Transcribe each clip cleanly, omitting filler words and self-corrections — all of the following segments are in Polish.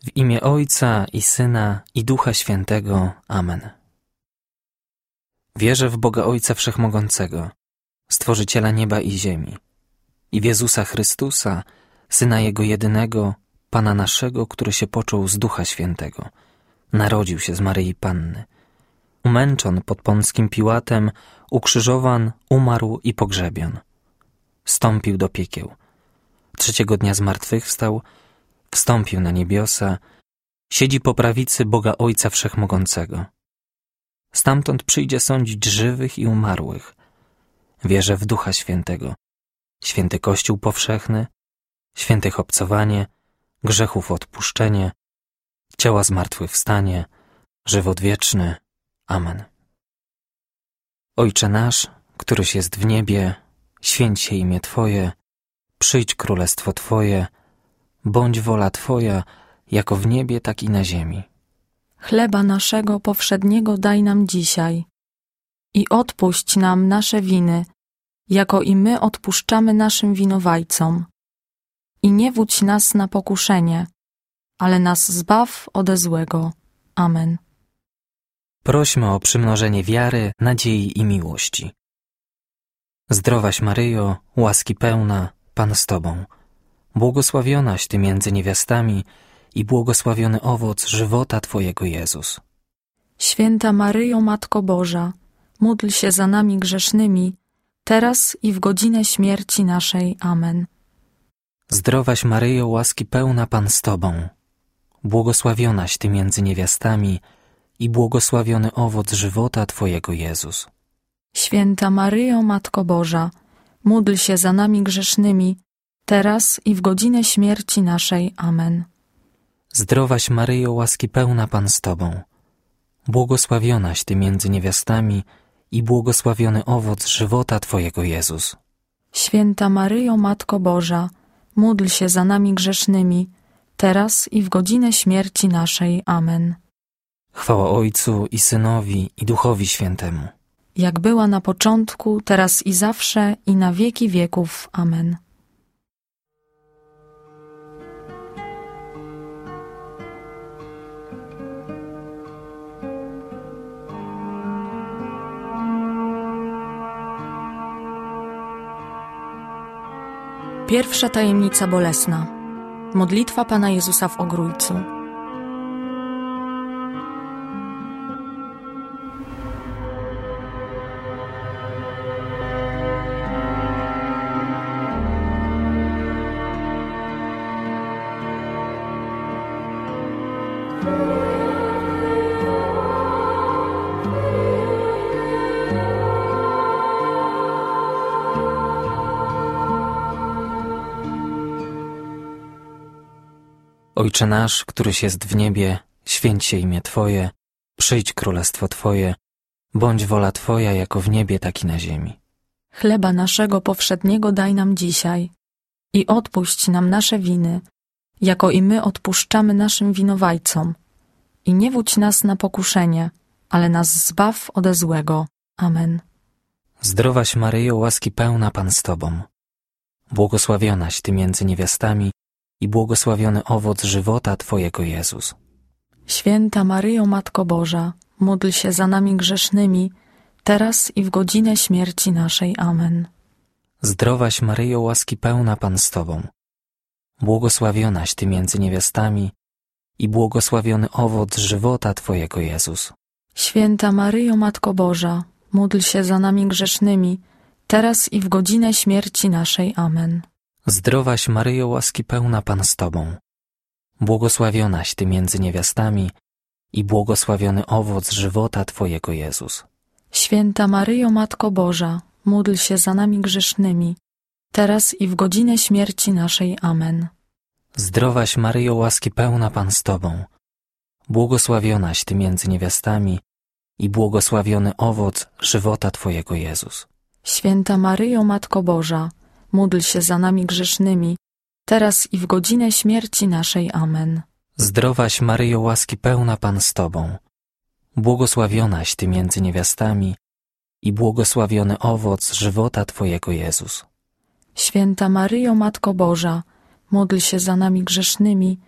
W imię Ojca i Syna i Ducha Świętego. Amen. Wierzę w Boga Ojca Wszechmogącego, Stworzyciela nieba i ziemi, i w Jezusa Chrystusa, Syna Jego jedynego, Pana naszego, który się począł z Ducha Świętego, narodził się z Maryi Panny, umęczon pod Pąckim Piłatem, ukrzyżowan, umarł i pogrzebion. Wstąpił do piekieł. Trzeciego dnia zmartwychwstał, wstąpił na niebiosa, siedzi po prawicy Boga Ojca Wszechmogącego. Stamtąd przyjdzie sądzić żywych i umarłych. Wierzę w Ducha Świętego, święty Kościół powszechny, świętych obcowanie, grzechów odpuszczenie, ciała zmartwychwstanie, żywot wieczny. Amen. Ojcze nasz, któryś jest w niebie, święć się imię Twoje, przyjdź królestwo Twoje, bądź wola Twoja, jako w niebie, tak i na ziemi. Chleba naszego powszedniego daj nam dzisiaj i odpuść nam nasze winy, jako i my odpuszczamy naszym winowajcom. I nie wódź nas na pokuszenie, ale nas zbaw ode złego. Amen. Prośmy o przymnożenie wiary, nadziei i miłości. Zdrowaś Maryjo, łaski pełna, Pan z Tobą. Błogosławionaś Ty między niewiastami i błogosławiony owoc żywota Twojego Jezus. Święta Maryjo, Matko Boża, módl się za nami grzesznymi, teraz i w godzinę śmierci naszej. Amen. Zdrowaś Maryjo, łaski pełna, Pan z Tobą. Błogosławionaś Ty między niewiastami i błogosławiony owoc żywota Twojego Jezus. Święta Maryjo, Matko Boża, módl się za nami grzesznymi, teraz i w godzinę śmierci naszej. Amen. Zdrowaś Maryjo, łaski pełna, Pan z Tobą. Błogosławionaś Ty między niewiastami i błogosławiony owoc żywota Twojego Jezus. Święta Maryjo, Matko Boża, módl się za nami grzesznymi, teraz i w godzinę śmierci naszej. Amen. Chwała Ojcu i Synowi i Duchowi Świętemu. Jak była na początku, teraz i zawsze, i na wieki wieków. Amen. Pierwsza tajemnica bolesna. Modlitwa Pana Jezusa w Ogrójcu. Ojcze nasz, któryś jest w niebie, święć się imię Twoje, przyjdź królestwo Twoje, bądź wola Twoja, jako w niebie, tak i na ziemi. Chleba naszego powszedniego daj nam dzisiaj i odpuść nam nasze winy, jako i my odpuszczamy naszym winowajcom. I nie wódź nas na pokuszenie, ale nas zbaw ode złego. Amen. Zdrowaś Maryjo, łaski pełna, Pan z Tobą. Błogosławionaś Ty między niewiastami i błogosławiony owoc żywota Twojego Jezus. Święta Maryjo, Matko Boża, módl się za nami grzesznymi, teraz i w godzinę śmierci naszej. Amen. Zdrowaś Maryjo, łaski pełna, Pan z Tobą. Błogosławionaś Ty między niewiastami i błogosławiony owoc żywota Twojego Jezus. Święta Maryjo, Matko Boża, módl się za nami grzesznymi, teraz i w godzinę śmierci naszej. Amen. Zdrowaś Maryjo, łaski pełna, Pan z Tobą. Błogosławionaś Ty między niewiastami i błogosławiony owoc żywota Twojego Jezus. Święta Maryjo, Matko Boża, módl się za nami grzesznymi, teraz i w godzinę śmierci naszej. Amen. Zdrowaś Maryjo, łaski pełna, Pan z Tobą. Błogosławionaś Ty między niewiastami i błogosławiony owoc żywota Twojego Jezus. Święta Maryjo, Matko Boża, módl się za nami grzesznymi, teraz i w godzinę śmierci naszej. Amen. Zdrowaś Maryjo, łaski pełna, Pan z Tobą. Błogosławionaś Ty między niewiastami i błogosławiony owoc żywota Twojego Jezus. Święta Maryjo, Matko Boża, módl się za nami grzesznymi,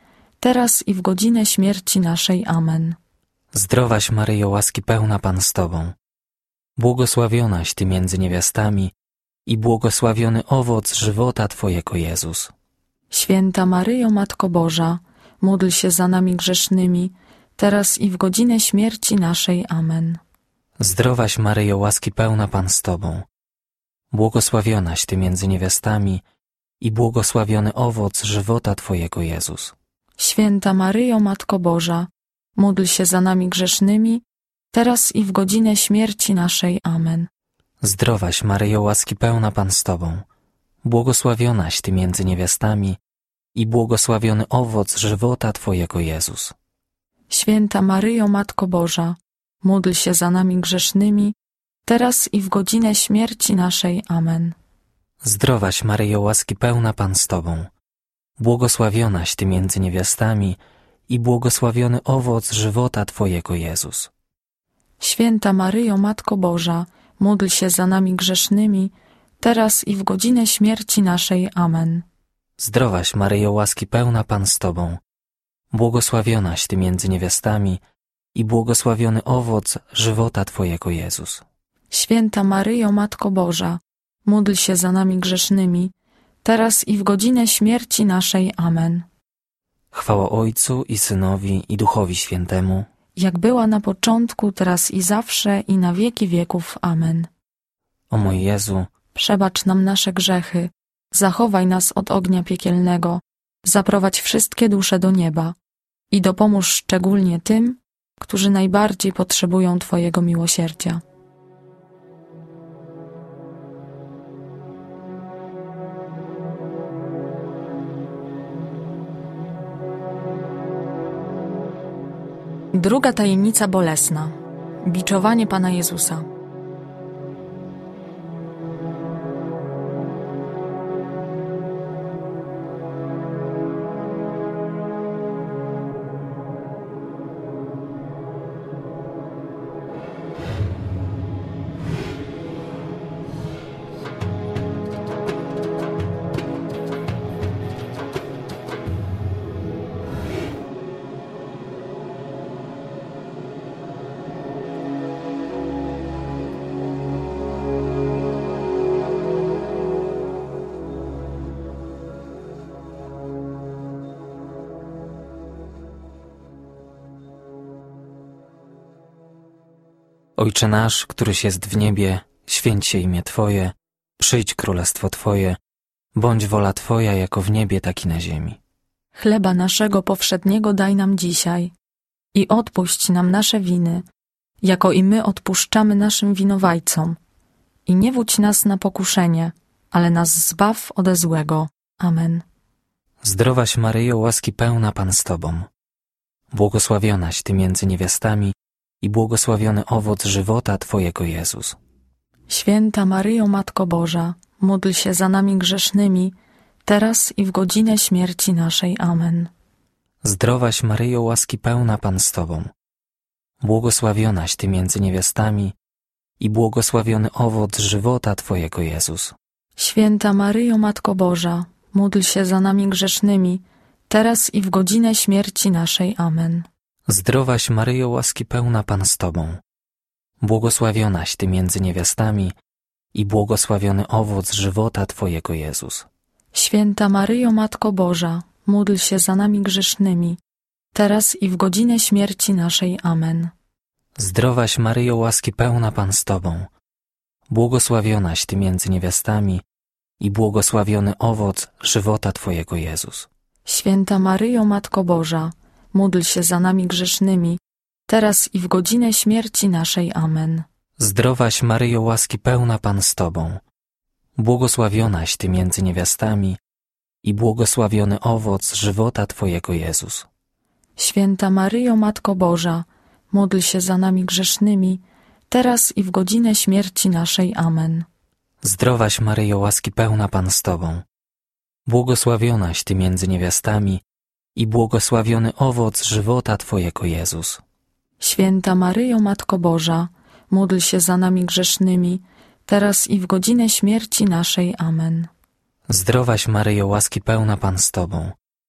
teraz i w godzinę śmierci naszej. Amen. Zdrowaś Maryjo, łaski pełna Pan z Tobą, błogosławionaś Ty między niewiastami i błogosławiony owoc żywota Twojego, Jezus. Święta Maryjo, Matko Boża, módl się za nami grzesznymi, teraz i w godzinę śmierci naszej. Amen. Zdrowaś Maryjo, łaski pełna Pan z Tobą, błogosławionaś Ty między niewiastami i błogosławiony owoc żywota Twojego, Jezus. Święta Maryjo, Matko Boża, módl się za nami grzesznymi, teraz i w godzinę śmierci naszej. Amen. Zdrowaś Maryjo, łaski pełna Pan z Tobą, błogosławionaś Ty między niewiastami i błogosławiony owoc żywota Twojego, Jezus. Święta Maryjo, Matko Boża, módl się za nami grzesznymi, teraz i w godzinę śmierci naszej. Amen. Zdrowaś Maryjo, łaski pełna Pan z Tobą, błogosławionaś Ty między niewiastami i błogosławiony owoc żywota Twojego, Jezus. Święta Maryjo, Matko Boża, módl się za nami grzesznymi, teraz i w godzinę śmierci naszej. Amen. Zdrowaś Maryjo, łaski pełna Pan z Tobą, błogosławionaś Ty między niewiastami i błogosławiony owoc żywota Twojego, Jezus. Święta Maryjo, Matko Boża, módl się za nami grzesznymi, teraz i w godzinę śmierci naszej. Amen. Chwała Ojcu i Synowi i Duchowi Świętemu, Jak była na początku, teraz i zawsze, i na wieki wieków. Amen. o mój Jezu, Przebacz nam nasze grzechy, zachowaj nas od ognia piekielnego, zaprowadź wszystkie dusze do nieba i dopomóż szczególnie tym, którzy najbardziej potrzebują Twojego miłosierdzia. Druga tajemnica bolesna. Biczowanie Pana Jezusa. Ojcze nasz, któryś jest w niebie, święć się imię Twoje, przyjdź królestwo Twoje, bądź wola Twoja jako w niebie, tak i na ziemi. Chleba naszego powszedniego daj nam dzisiaj i odpuść nam nasze winy, jako i my odpuszczamy naszym winowajcom. I nie wódź nas na pokuszenie, ale nas zbaw ode złego. Amen. Zdrowaś Maryjo, łaski pełna Pan z Tobą, błogosławionaś Ty między niewiastami i błogosławiony owoc żywota Twojego, Jezus. Święta Maryjo, Matko Boża, módl się za nami grzesznymi, teraz i w godzinę śmierci naszej. Amen. Zdrowaś Maryjo, łaski pełna Pan z Tobą, błogosławionaś Ty między niewiastami i błogosławiony owoc żywota Twojego, Jezus. Święta Maryjo, Matko Boża, módl się za nami grzesznymi, teraz i w godzinę śmierci naszej. Amen. Zdrowaś Maryjo, łaski pełna Pan z Tobą, błogosławionaś Ty między niewiastami i błogosławiony owoc żywota Twojego, Jezus. Święta Maryjo, Matko Boża, módl się za nami grzesznymi, teraz i w godzinę śmierci naszej. Amen. Zdrowaś Maryjo, łaski pełna Pan z Tobą, błogosławionaś Ty między niewiastami i błogosławiony owoc żywota Twojego, Jezus. Święta Maryjo, Matko Boża, módl się za nami grzesznymi, teraz i w godzinę śmierci naszej. Amen. Zdrowaś Maryjo, łaski pełna Pan z Tobą, błogosławionaś Ty między niewiastami i błogosławiony owoc żywota Twojego, Jezus. Święta Maryjo, Matko Boża, módl się za nami grzesznymi, teraz i w godzinę śmierci naszej. Amen. Zdrowaś Maryjo, łaski pełna Pan z Tobą, błogosławionaś Ty między niewiastami i błogosławiony owoc żywota Twojego, Jezus. Święta Maryjo, Matko Boża, módl się za nami grzesznymi, teraz i w godzinę śmierci naszej. Amen. Zdrowaś Maryjo, łaski pełna Pan z Tobą,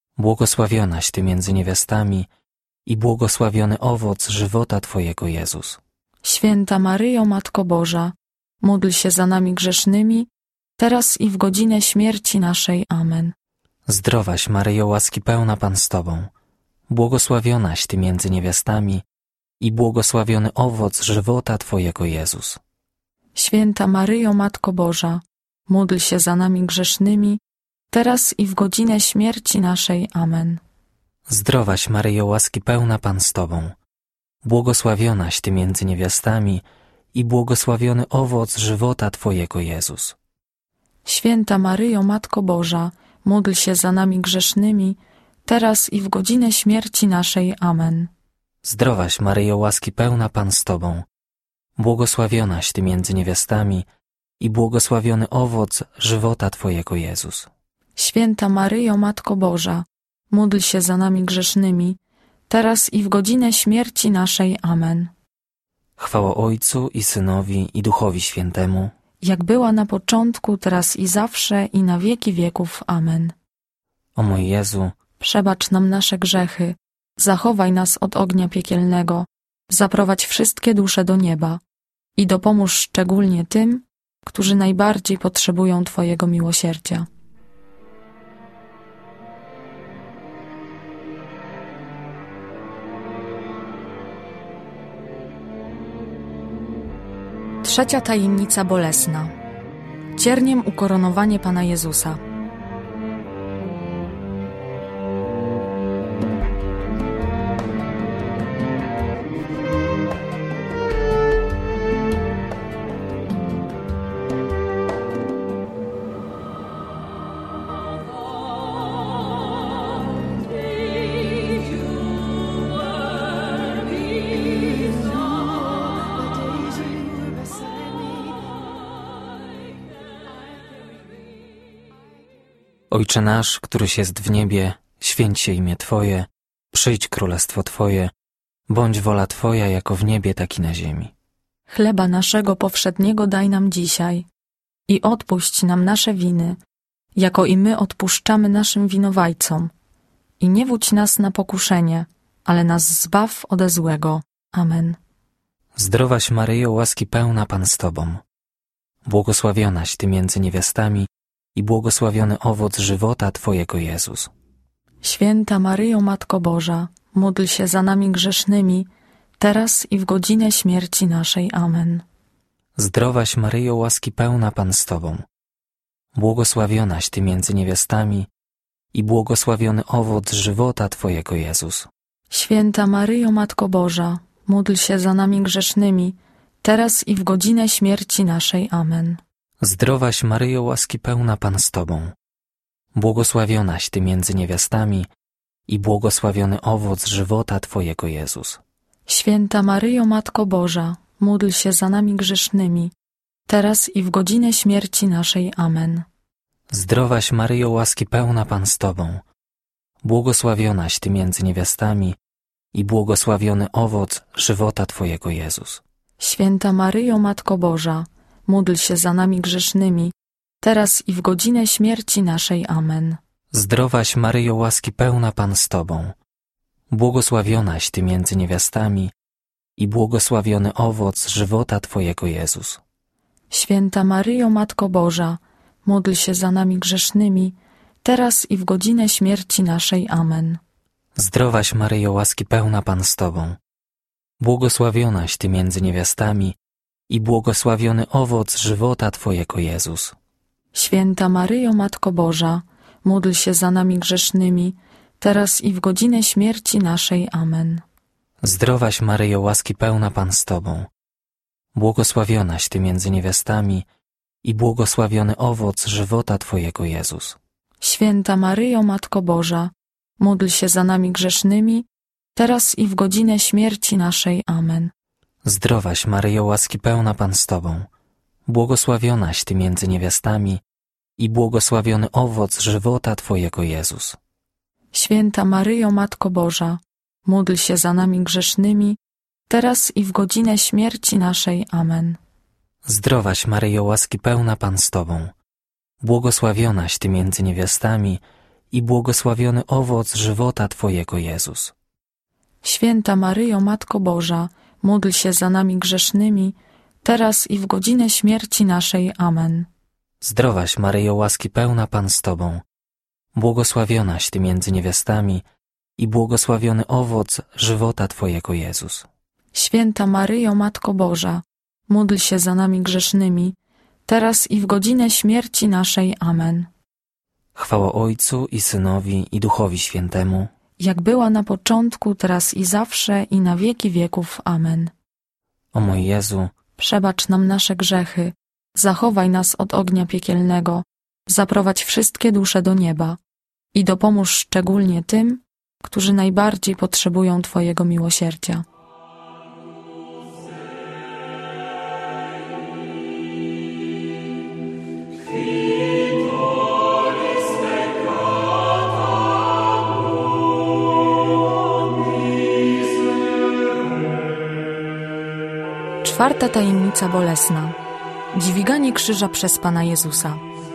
Błogosławionaś Ty między niewiastami i błogosławiony owoc żywota Twojego, Jezus. Święta Maryjo, Matko Boża, módl się za nami grzesznymi, teraz i w godzinę śmierci naszej. Amen. Zdrowaś Maryjo, łaski pełna Pan z Tobą, błogosławionaś Ty między niewiastami i błogosławiony owoc żywota Twojego, Jezus. Święta Maryjo, Matko Boża, módl się za nami grzesznymi, teraz i w godzinę śmierci naszej. Amen. Zdrowaś Maryjo, łaski pełna Pan z Tobą, błogosławionaś Ty między niewiastami i błogosławiony owoc żywota Twojego, Jezus. Święta Maryjo, Matko Boża, módl się za nami grzesznymi, teraz i w godzinę śmierci naszej. Amen. Zdrowaś Maryjo, łaski pełna Pan z Tobą, błogosławionaś Ty między niewiastami i błogosławiony owoc żywota Twojego, Jezus. Święta Maryjo, Matko Boża, módl się za nami grzesznymi, teraz i w godzinę śmierci naszej. Amen. Chwała Ojcu i Synowi i Duchowi Świętemu, jak była na początku, teraz i zawsze, i na wieki wieków. Amen. o mój Jezu, Przebacz nam nasze grzechy, zachowaj nas od ognia piekielnego, zaprowadź wszystkie dusze do nieba i dopomóż szczególnie tym, którzy najbardziej potrzebują Twojego miłosierdzia. Trzecia tajemnica bolesna. Cierniem ukoronowanie Pana Jezusa. Ojcze nasz, któryś jest w niebie, święć się imię Twoje, przyjdź królestwo Twoje, bądź wola Twoja jako w niebie, tak i na ziemi. Chleba naszego powszedniego daj nam dzisiaj i odpuść nam nasze winy, jako i my odpuszczamy naszym winowajcom. I nie wódź nas na pokuszenie, ale nas zbaw ode złego. Amen. Zdrowaś Maryjo, łaski pełna Pan z Tobą, błogosławionaś Ty między niewiastami i błogosławiony owoc żywota Twojego, Jezus. Święta Maryjo, Matko Boża, módl się za nami grzesznymi, teraz i w godzinę śmierci naszej. Amen. Zdrowaś Maryjo, łaski pełna Pan z Tobą, błogosławionaś Ty między niewiastami i błogosławiony owoc żywota Twojego, Jezus. Święta Maryjo, Matko Boża, módl się za nami grzesznymi, teraz i w godzinę śmierci naszej. Amen. Zdrowaś Maryjo, łaski pełna Pan z Tobą, błogosławionaś Ty między niewiastami i błogosławiony owoc żywota Twojego, Jezus. Święta Maryjo, Matko Boża, módl się za nami grzesznymi, teraz i w godzinę śmierci naszej. Amen. Zdrowaś Maryjo, łaski pełna Pan z Tobą, błogosławionaś Ty między niewiastami i błogosławiony owoc żywota Twojego, Jezus. Święta Maryjo, Matko Boża, módl się za nami grzesznymi, teraz i w godzinę śmierci naszej. Amen. Zdrowaś Maryjo, łaski pełna Pan z Tobą, błogosławionaś Ty między niewiastami i błogosławiony owoc żywota Twojego, Jezus. Święta Maryjo, Matko Boża, módl się za nami grzesznymi, teraz i w godzinę śmierci naszej. Amen. Zdrowaś Maryjo, łaski pełna Pan z Tobą, błogosławionaś Ty między niewiastami i błogosławiony owoc żywota Twojego, Jezus. Święta Maryjo, Matko Boża, módl się za nami grzesznymi, teraz i w godzinę śmierci naszej. Amen. Zdrowaś Maryjo, łaski pełna Pan z Tobą, błogosławionaś Ty między niewiastami i błogosławiony owoc żywota Twojego, Jezus. Święta Maryjo, Matko Boża, módl się za nami grzesznymi, teraz i w godzinę śmierci naszej. Amen. Zdrowaś Maryjo, łaski pełna Pan z Tobą, błogosławionaś Ty między niewiastami i błogosławiony owoc żywota Twojego, Jezus. Święta Maryjo, Matko Boża, módl się za nami grzesznymi, teraz i w godzinę śmierci naszej. Amen. Zdrowaś Maryjo, łaski pełna Pan z Tobą, błogosławionaś Ty między niewiastami i błogosławiony owoc żywota Twojego, Jezus. Święta Maryjo, Matko Boża, módl się za nami grzesznymi, teraz i w godzinę śmierci naszej. Amen. Zdrowaś Maryjo, łaski pełna, Pan z Tobą, błogosławionaś Ty między niewiastami i błogosławiony owoc żywota Twojego, Jezus. Święta Maryjo, Matko Boża, módl się za nami grzesznymi, teraz i w godzinę śmierci naszej. Amen. Chwała Ojcu i Synowi i Duchowi Świętemu, jak była na początku, teraz i zawsze, i na wieki wieków. Amen. o mój Jezu, Przebacz nam nasze grzechy, zachowaj nas od ognia piekielnego, zaprowadź wszystkie dusze do nieba i dopomóż szczególnie tym, którzy najbardziej potrzebują Twojego miłosierdzia. Czwarta tajemnica bolesna. Dźwiganie krzyża przez Pana Jezusa.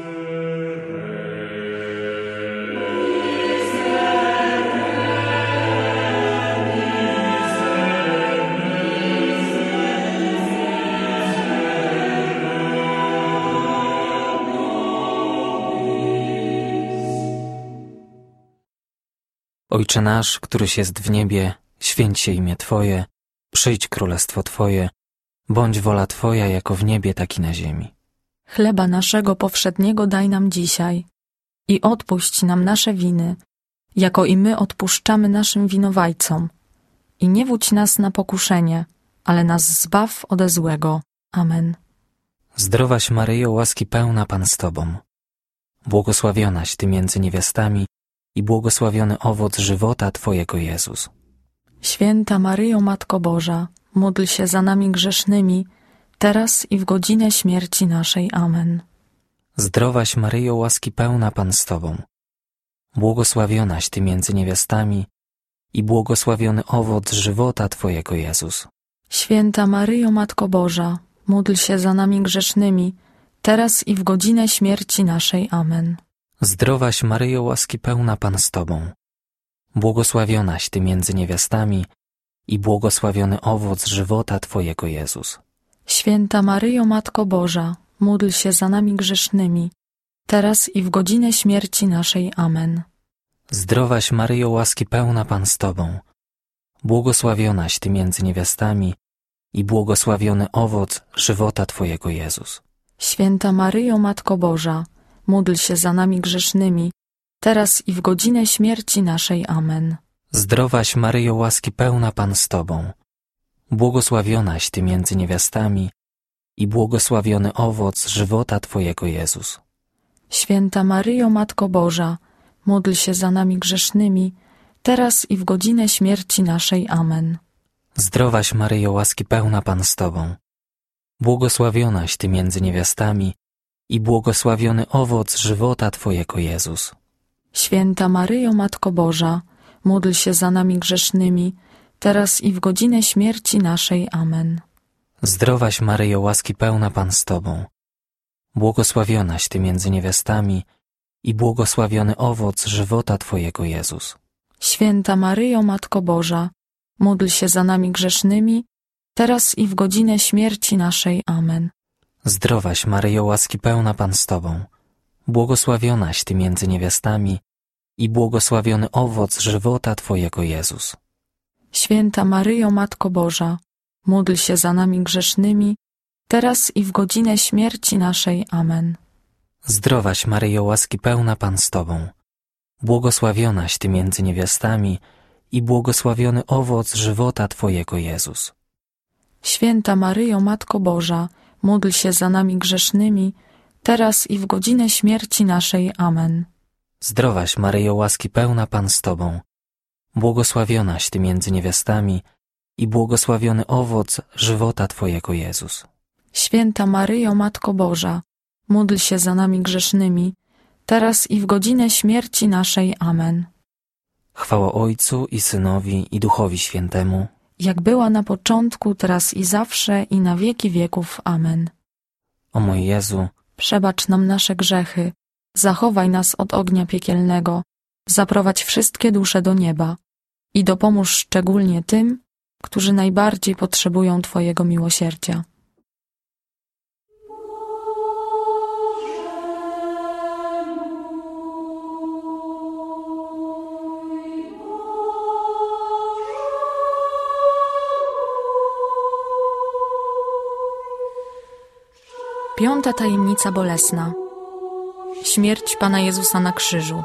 Ojcze nasz, któryś jest w niebie, święć się imię Twoje, przyjdź królestwo Twoje, bądź wola Twoja jako w niebie, tak i na ziemi. Chleba naszego powszedniego daj nam dzisiaj i odpuść nam nasze winy, jako i my odpuszczamy naszym winowajcom. I nie wódź nas na pokuszenie, ale nas zbaw ode złego. Amen. Zdrowaś Maryjo, łaski pełna, Pan z Tobą, błogosławionaś Ty między niewiastami i błogosławiony owoc żywota Twojego, Jezus. Święta Maryjo, Matko Boża, módl się za nami grzesznymi, teraz i w godzinę śmierci naszej. Amen. Zdrowaś Maryjo, łaski pełna, Pan z Tobą, błogosławionaś Ty między niewiastami i błogosławiony owoc żywota Twojego, Jezus. Święta Maryjo, Matko Boża, módl się za nami grzesznymi, teraz i w godzinę śmierci naszej. Amen. Zdrowaś Maryjo, łaski pełna, Pan z Tobą, błogosławionaś Ty między niewiastami i błogosławiony owoc żywota Twojego, Jezus. Święta Maryjo, Matko Boża, módl się za nami grzesznymi, teraz i w godzinę śmierci naszej. Amen. Zdrowaś Maryjo, łaski pełna, Pan z Tobą, błogosławionaś Ty między niewiastami i błogosławiony owoc żywota Twojego, Jezus. Święta Maryjo, Matko Boża, módl się za nami grzesznymi, teraz i w godzinę śmierci naszej. Amen. Zdrowaś Maryjo, łaski pełna, Pan z Tobą, błogosławionaś Ty między niewiastami i błogosławiony owoc żywota Twojego, Jezus. Święta Maryjo, Matko Boża, módl się za nami grzesznymi, teraz i w godzinę śmierci naszej. Amen. Zdrowaś Maryjo, łaski pełna, Pan z Tobą, błogosławionaś Ty między niewiastami i błogosławiony owoc żywota Twojego, Jezus. Święta Maryjo, Matko Boża, módl się za nami grzesznymi, teraz i w godzinę śmierci naszej. Amen. Zdrowaś Maryjo, łaski pełna, Pan z Tobą, błogosławionaś Ty między niewiastami i błogosławiony owoc żywota Twojego, Jezus. Święta Maryjo, Matko Boża, módl się za nami grzesznymi, teraz i w godzinę śmierci naszej. Amen. Zdrowaś Maryjo, łaski pełna, Pan z Tobą, błogosławionaś Ty między niewiastami i błogosławiony owoc żywota Twojego, Jezus. Święta Maryjo, Matko Boża, módl się za nami grzesznymi, teraz i w godzinę śmierci naszej. Amen. Zdrowaś Maryjo, łaski pełna, Pan z Tobą, błogosławionaś Ty między niewiastami i błogosławiony owoc żywota Twojego, Jezus. Święta Maryjo, Matko Boża, módl się za nami grzesznymi, teraz i w godzinę śmierci naszej. Amen. Zdrowaś Maryjo, łaski pełna, Pan z Tobą, błogosławionaś Ty między niewiastami i błogosławiony owoc żywota Twojego, Jezus. Święta Maryjo, Matko Boża, módl się za nami grzesznymi, teraz i w godzinę śmierci naszej. Amen. Chwała Ojcu i Synowi i Duchowi Świętemu, jak była na początku, teraz i zawsze, i na wieki wieków. Amen. o mój Jezu, Przebacz nam nasze grzechy, zachowaj nas od ognia piekielnego, Zaprowadź wszystkie dusze do nieba i dopomóż szczególnie tym, którzy najbardziej potrzebują Twojego miłosierdzia. Piąta tajemnica bolesna. Śmierć Pana Jezusa na krzyżu.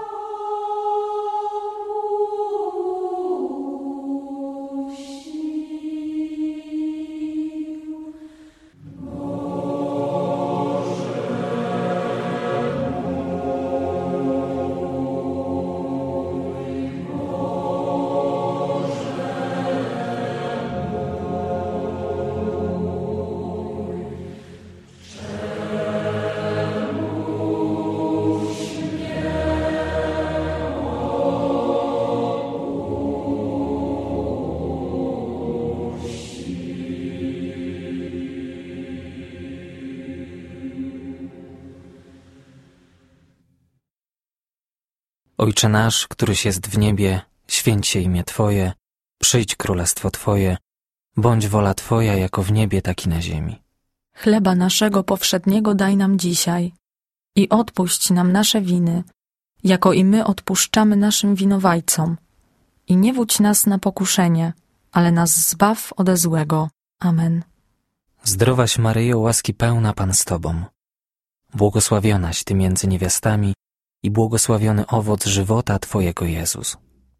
Ojcze nasz, któryś jest w niebie, święć się imię Twoje, przyjdź królestwo Twoje, bądź wola Twoja jako w niebie, tak i na ziemi. Chleba naszego powszedniego daj nam dzisiaj i odpuść nam nasze winy, jako i my odpuszczamy naszym winowajcom. I nie wódź nas na pokuszenie, ale nas zbaw ode złego. Amen. Zdrowaś Maryjo, łaski pełna, Pan z Tobą. Błogosławionaś Ty między niewiastami i błogosławiony owoc żywota Twojego, Jezus.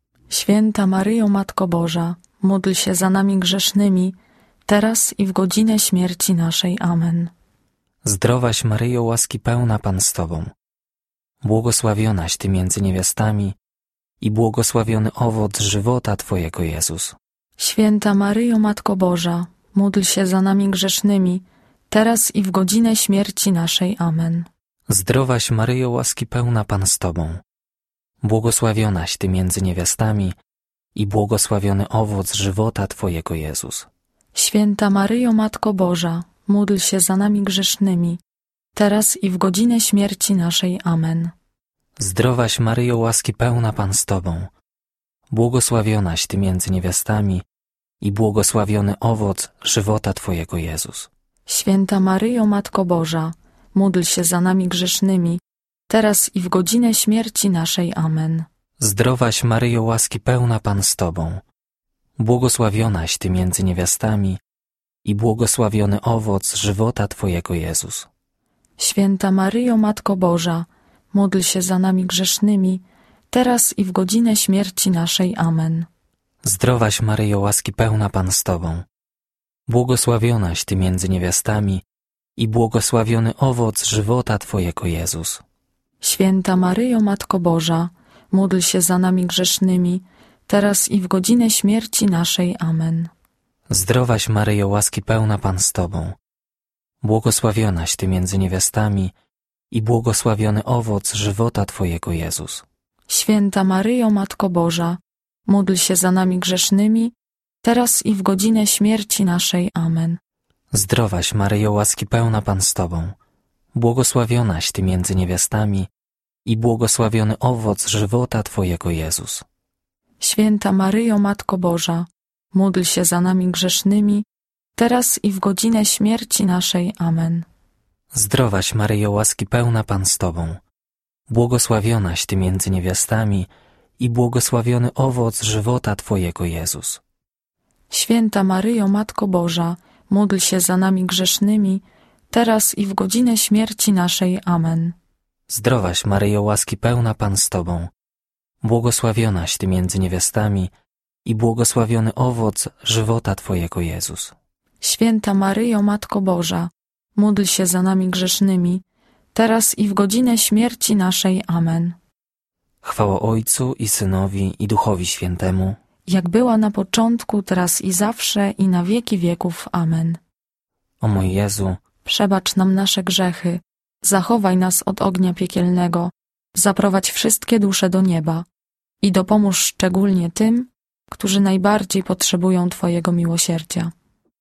Święta Maryjo, Matko Boża, módl się za nami grzesznymi, teraz i w godzinę śmierci naszej. Amen. Zdrowaś Maryjo, łaski pełna, Pan z Tobą. Błogosławionaś Ty między niewiastami i błogosławiony owoc żywota Twojego, Jezus. Święta Maryjo, Matko Boża, módl się za nami grzesznymi, teraz i w godzinę śmierci naszej. Amen. Zdrowaś Maryjo, łaski pełna, Pan z Tobą. Błogosławionaś Ty między niewiastami i błogosławiony owoc żywota Twojego, Jezus. Święta Maryjo, Matko Boża, módl się za nami grzesznymi, teraz i w godzinę śmierci naszej. Amen. Zdrowaś Maryjo, łaski pełna, Pan z Tobą. Błogosławionaś Ty między niewiastami i błogosławiony owoc żywota Twojego, Jezus. Święta Maryjo, Matko Boża, módl się za nami grzesznymi, teraz i w godzinę śmierci naszej. Amen. Zdrowaś Maryjo, łaski pełna, Pan z Tobą. Błogosławionaś Ty między niewiastami i błogosławiony owoc żywota Twojego, Jezus. Święta Maryjo, Matko Boża, módl się za nami grzesznymi, teraz i w godzinę śmierci naszej. Amen. Zdrowaś Maryjo, łaski pełna, Pan z Tobą. Błogosławionaś Ty między niewiastami i błogosławiony owoc żywota Twojego, Jezus. Święta Maryjo, Matko Boża, módl się za nami grzesznymi, teraz i w godzinę śmierci naszej. Amen. Zdrowaś Maryjo, łaski pełna, Pan z Tobą. Błogosławionaś Ty między niewiastami i błogosławiony owoc żywota Twojego, Jezus. Święta Maryjo, Matko Boża, módl się za nami grzesznymi, teraz i w godzinę śmierci naszej. Amen. Zdrowaś Maryjo, łaski pełna, Pan z Tobą. Błogosławionaś Ty między niewiastami i błogosławiony owoc żywota Twojego, Jezus. Święta Maryjo, Matko Boża, módl się za nami grzesznymi, teraz i w godzinę śmierci naszej. Amen. Zdrowaś Maryjo, łaski pełna, Pan z Tobą. Błogosławionaś Ty między niewiastami i błogosławiony owoc żywota Twojego, Jezus. Święta Maryjo, Matko Boża, módl się za nami grzesznymi, teraz i w godzinę śmierci naszej. Amen. Zdrowaś Maryjo, łaski pełna, Pan z Tobą. Błogosławionaś Ty między niewiastami i błogosławiony owoc żywota Twojego, Jezus. Święta Maryjo, Matko Boża, módl się za nami grzesznymi, teraz i w godzinę śmierci naszej. Amen. Chwała Ojcu i Synowi i Duchowi Świętemu, jak była na początku, teraz i zawsze, i na wieki wieków. Amen. O mój Jezu, przebacz nam nasze grzechy, zachowaj nas od ognia piekielnego, zaprowadź wszystkie dusze do nieba i dopomóż szczególnie tym, którzy najbardziej potrzebują Twojego miłosierdzia.